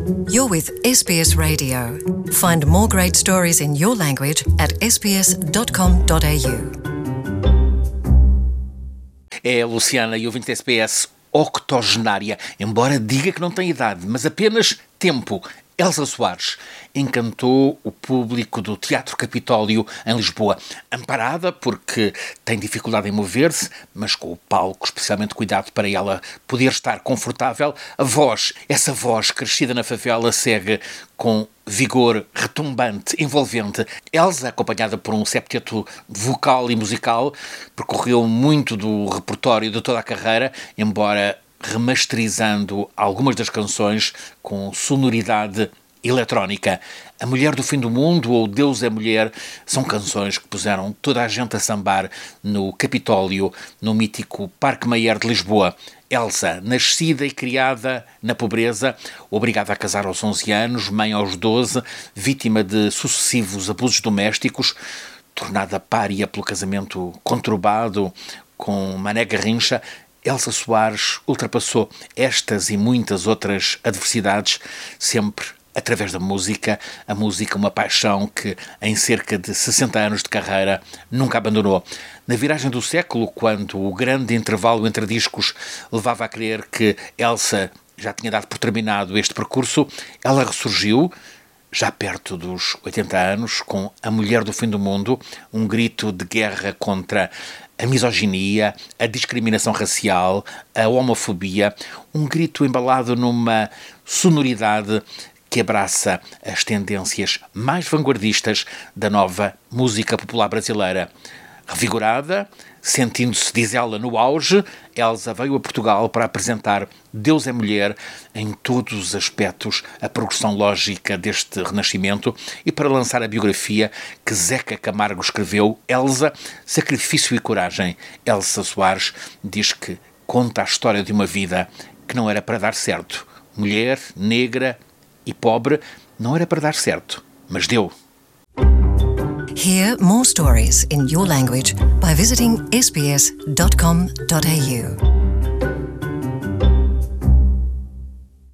You're with SBS Radio. Find more great stories in your language at sbs.com.au. É a Luciana e ouvinte da SBS octogenária, embora diga que não tem idade, mas apenas tempo. Elsa Soares encantou o público do Teatro Capitólio em Lisboa, amparada porque tem dificuldade em mover-se, mas com o palco especialmente cuidado para ela poder estar confortável. A voz, essa voz crescida na favela, segue com vigor retumbante, envolvente. Elsa, acompanhada por um septeto vocal e musical, percorreu muito do repertório de toda a carreira, embora remasterizando algumas das canções com sonoridade eletrónica. A Mulher do Fim do Mundo ou Deus é Mulher são canções que puseram toda a gente a sambar no Capitólio, no mítico Parque Mayer de Lisboa. Elsa, nascida e criada na pobreza, obrigada a casar aos 11 anos, mãe aos 12, vítima de sucessivos abusos domésticos, tornada pária pelo casamento conturbado com Mané Garrincha, Elsa Soares ultrapassou estas e muitas outras adversidades, sempre através da música. A música, uma paixão que, em cerca de 60 anos de carreira, nunca abandonou. Na viragem do século, quando o grande intervalo entre discos levava a crer que Elsa já tinha dado por terminado este percurso, ela ressurgiu, já perto dos 80 anos, com A Mulher do Fim do Mundo, um grito de guerra contra a misoginia, a discriminação racial, a homofobia, um grito embalado numa sonoridade que abraça as tendências mais vanguardistas da nova música popular brasileira. Revigorada, sentindo-se, diz ela, no auge, Elsa veio a Portugal para apresentar Deus é Mulher em todos os aspectos, a progressão lógica deste renascimento, e para lançar a biografia que Zeca Camargo escreveu, Elsa, Sacrifício e Coragem. Elsa Soares diz que conta a história de uma vida que não era para dar certo. Mulher, negra e pobre, não era para dar certo, mas deu. Hear more stories in your language by visiting sbs.com.au.